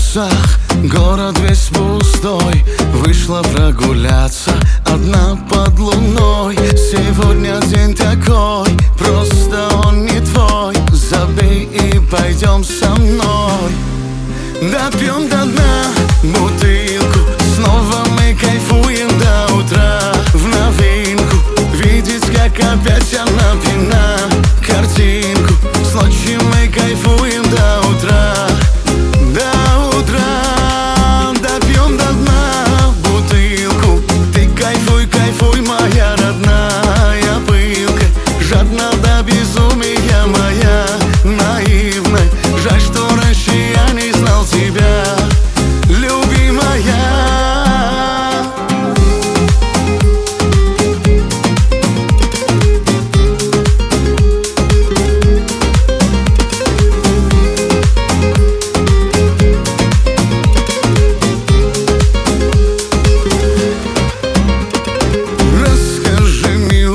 улицах город весь пустой. Вышла прогуляться одна под луной. Сегодня день такой, просто он не твой. Забей и пойдем со мной. Допьем до дна бутылку, снова мы кайфуем до утра. В новинку видеть, как опять она пьяна. Картинку с ночи мы кайфуем до утра. До утра допьем до дна бутылку. Ты кайфуй, кайфуй, моя родная пылка. Жадна до безумия моя наивная. Жаль, что раньше я не знал тебя, любимая.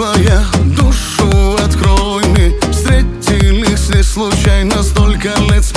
Случайно столько лет